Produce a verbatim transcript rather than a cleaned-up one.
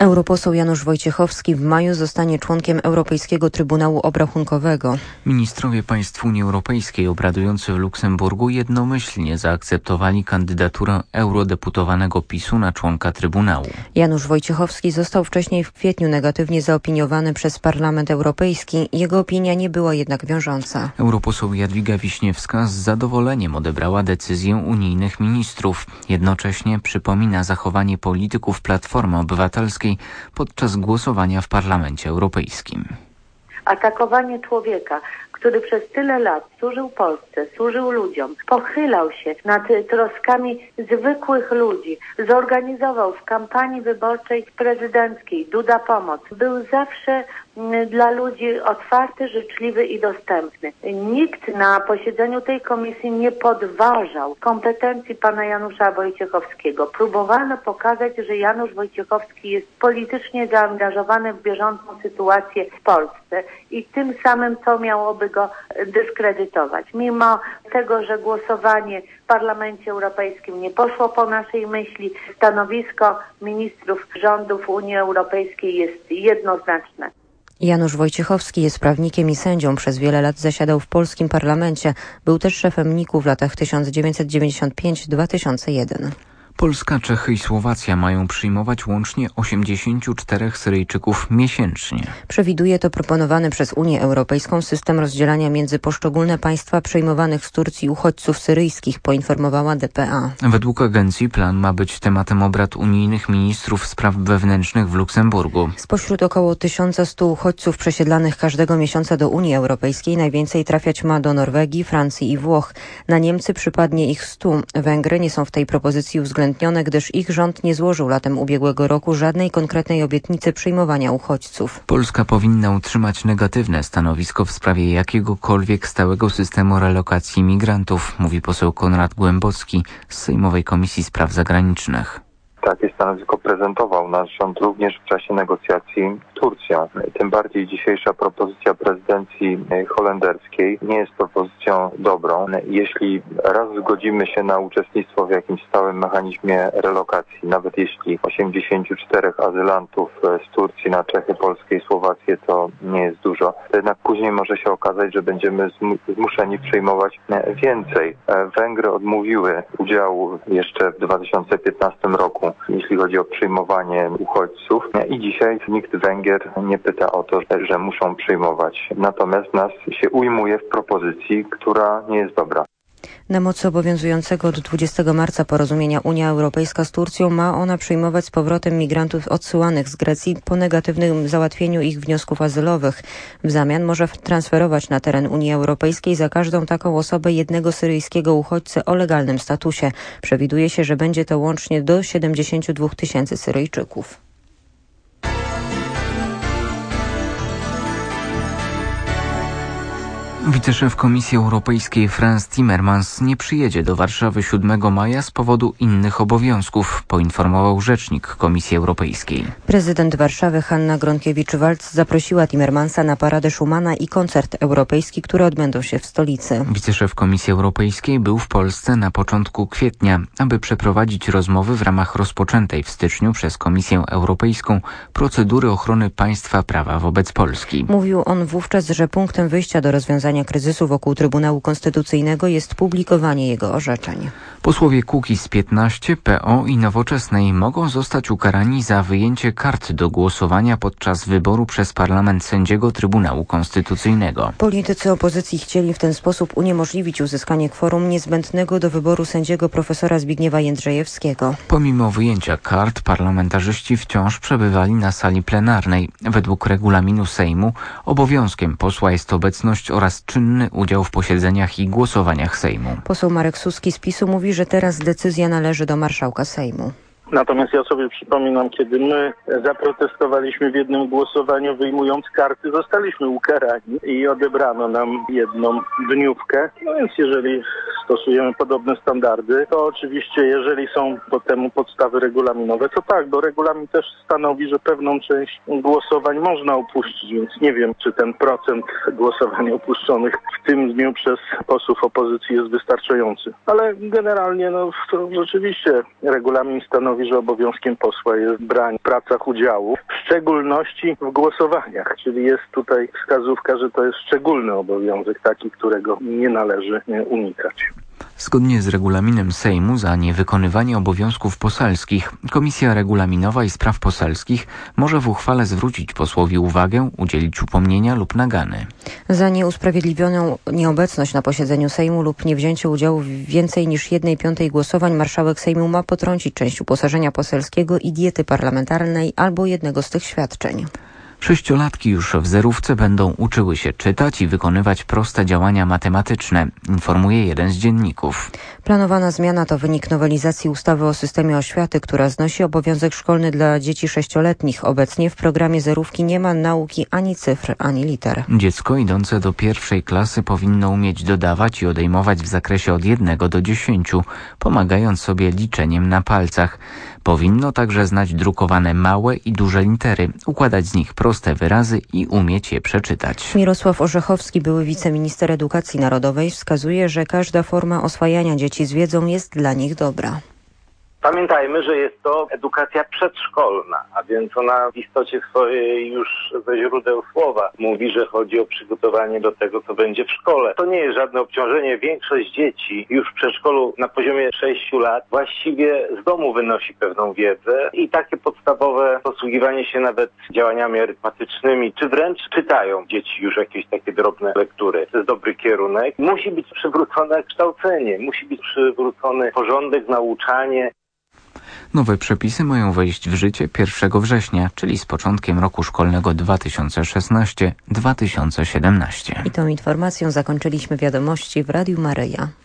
Europoseł Janusz Wojciechowski w maju zostanie członkiem Europejskiego Trybunału Obrachunkowego. Ministrowie państw Unii Europejskiej obradujący w Luksemburgu jednomyślnie zaakceptowali kandydaturę eurodeputowanego PiSu na członka Trybunału. Janusz Wojciechowski został wcześniej w kwietniu negatywnie zaopiniowany przez Parlament Europejski. Jego opinia nie była jednak wiążąca. Europoseł Jadwiga Wiśniewska z zadowoleniem odebrała decyzję unijnych ministrów. Jednocześnie przypomina zachowanie polityków Platformy Obywatelskiej podczas głosowania w Parlamencie Europejskim. Atakowanie człowieka, który przez tyle lat służył Polsce, służył ludziom, pochylał się nad troskami zwykłych ludzi, zorganizował w kampanii wyborczej prezydenckiej Duda Pomoc. Był zawsze dla ludzi otwarty, życzliwy i dostępny. Nikt na posiedzeniu tej komisji nie podważał kompetencji pana Janusza Wojciechowskiego. Próbowano pokazać, że Janusz Wojciechowski jest politycznie zaangażowany w bieżącą sytuację w Polsce i tym samym to miałoby go dyskredytować. Mimo tego, że głosowanie w Parlamencie Europejskim nie poszło po naszej myśli, stanowisko ministrów rządów Unii Europejskiej jest jednoznaczne. Janusz Wojciechowski jest prawnikiem i sędzią. Przez wiele lat zasiadał w polskim parlamencie. Był też szefem N I K-u w latach tysiąc dziewięćset dziewięćdziesiąt pięć do dwa tysiące jeden. Polska, Czechy i Słowacja mają przyjmować łącznie osiemdziesięciu czterech Syryjczyków miesięcznie. Przewiduje to proponowany przez Unię Europejską system rozdzielania między poszczególne państwa przyjmowanych z Turcji uchodźców syryjskich, poinformowała D P A. Według agencji plan ma być tematem obrad unijnych ministrów spraw wewnętrznych w Luksemburgu. Spośród około tysiąc stu uchodźców przesiedlanych każdego miesiąca do Unii Europejskiej najwięcej trafiać ma do Norwegii, Francji i Włoch. Na Niemcy przypadnie ich stu. Węgry nie są w tej propozycji uwzględnione, gdyż ich rząd nie złożył latem ubiegłego roku żadnej konkretnej obietnicy przyjmowania uchodźców. Polska powinna utrzymać negatywne stanowisko w sprawie jakiegokolwiek stałego systemu relokacji migrantów, mówi poseł Konrad Głębocki z Sejmowej Komisji Spraw Zagranicznych. Takie stanowisko prezentował nasz rząd również w czasie negocjacji z Turcją. Tym bardziej dzisiejsza propozycja prezydencji holenderskiej nie jest propozycją dobrą. Jeśli raz zgodzimy się na uczestnictwo w jakimś stałym mechanizmie relokacji, nawet jeśli osiemdziesięciu czterech azylantów z Turcji na Czechy, Polskę i Słowację to nie jest dużo, to jednak później może się okazać, że będziemy zmuszeni przyjmować więcej. Węgry odmówiły udziału jeszcze w dwa tysiące piętnastym roku, jeśli chodzi o przyjmowanie uchodźców, i dzisiaj nikt Węgier nie pyta o to, że muszą przyjmować. Natomiast nas się ujmuje w propozycji, która nie jest dobra. Na mocy obowiązującego od dwudziestego marca porozumienia Unia Europejska z Turcją ma ona przyjmować z powrotem migrantów odsyłanych z Grecji po negatywnym załatwieniu ich wniosków azylowych. W zamian może transferować na teren Unii Europejskiej za każdą taką osobę jednego syryjskiego uchodźcę o legalnym statusie. Przewiduje się, że będzie to łącznie do siedemdziesięciu dwóch tysięcy Syryjczyków. Wiceszef Komisji Europejskiej Frans Timmermans nie przyjedzie do Warszawy siódmego maja z powodu innych obowiązków, poinformował rzecznik Komisji Europejskiej. Prezydent Warszawy Hanna Gronkiewicz-Waltz zaprosiła Timmermansa na paradę Schumana i koncert europejski, które odbędą się w stolicy. Wiceszef Komisji Europejskiej był w Polsce na początku kwietnia, aby przeprowadzić rozmowy w ramach rozpoczętej w styczniu przez Komisję Europejską procedury ochrony państwa prawa wobec Polski. Mówił on wówczas, że punktem wyjścia do rozwiązania kryzysu wokół Trybunału Konstytucyjnego jest publikowanie jego orzeczeń. Posłowie Kukiz piętnaście, P O i Nowoczesnej mogą zostać ukarani za wyjęcie kart do głosowania podczas wyboru przez parlament sędziego Trybunału Konstytucyjnego. Politycy opozycji chcieli w ten sposób uniemożliwić uzyskanie kworum niezbędnego do wyboru sędziego profesora Zbigniewa Jędrzejewskiego. Pomimo wyjęcia kart, parlamentarzyści wciąż przebywali na sali plenarnej. Według regulaminu Sejmu obowiązkiem posła jest obecność oraz czynny udział w posiedzeniach i głosowaniach Sejmu. Poseł Marek Suski z PiSu mówi, że teraz decyzja należy do marszałka Sejmu. Natomiast ja sobie przypominam, kiedy my zaprotestowaliśmy w jednym głosowaniu, wyjmując karty, zostaliśmy ukarani i odebrano nam jedną dniówkę. No więc jeżeli stosujemy podobne standardy, to oczywiście jeżeli są do temu podstawy regulaminowe, to tak, bo regulamin też stanowi, że pewną część głosowań można opuścić, więc nie wiem, czy ten procent głosowań opuszczonych w tym dniu przez posłów opozycji jest wystarczający. Ale generalnie no, to rzeczywiście regulamin stanowi, że obowiązkiem posła jest branie w pracach udziału, w szczególności w głosowaniach, czyli jest tutaj wskazówka, że to jest szczególny obowiązek, taki, którego nie należy unikać. Zgodnie z regulaminem Sejmu za niewykonywanie obowiązków poselskich Komisja Regulaminowa i Spraw Poselskich może w uchwale zwrócić posłowi uwagę, udzielić upomnienia lub nagany. Za nieusprawiedliwioną nieobecność na posiedzeniu Sejmu lub niewzięcie udziału w więcej niż jednej piątej głosowań marszałek Sejmu ma potrącić część uposażenia poselskiego i diety parlamentarnej albo jednego z tych świadczeń. Sześciolatki już w zerówce będą uczyły się czytać i wykonywać proste działania matematyczne, informuje jeden z dzienników. Planowana zmiana to wynik nowelizacji ustawy o systemie oświaty, która znosi obowiązek szkolny dla dzieci sześcioletnich. Obecnie w programie zerówki nie ma nauki ani cyfr, ani liter. Dziecko idące do pierwszej klasy powinno umieć dodawać i odejmować w zakresie od jednego do dziesięciu, pomagając sobie liczeniem na palcach. Powinno także znać drukowane małe i duże litery, układać z nich proste wyrazy i umieć je przeczytać. Mirosław Orzechowski, były wiceminister edukacji narodowej, wskazuje, że każda forma oswajania dzieci z wiedzą jest dla nich dobra. Pamiętajmy, że jest to edukacja przedszkolna, a więc ona w istocie swojej już ze źródeł słowa mówi, że chodzi o przygotowanie do tego, co będzie w szkole. To nie jest żadne obciążenie. Większość dzieci już w przedszkolu na poziomie sześciu lat właściwie z domu wynosi pewną wiedzę i takie podstawowe posługiwanie się nawet działaniami arytmetycznymi, czy wręcz czytają dzieci już jakieś takie drobne lektury. To jest dobry kierunek. Musi być przywrócone kształcenie, musi być przywrócony porządek, nauczanie. Nowe przepisy mają wejść w życie pierwszego września, czyli z początkiem roku szkolnego dwa tysiące szesnasty dwa tysiące siedemnasty. I tą informacją zakończyliśmy wiadomości w Radiu Maryja.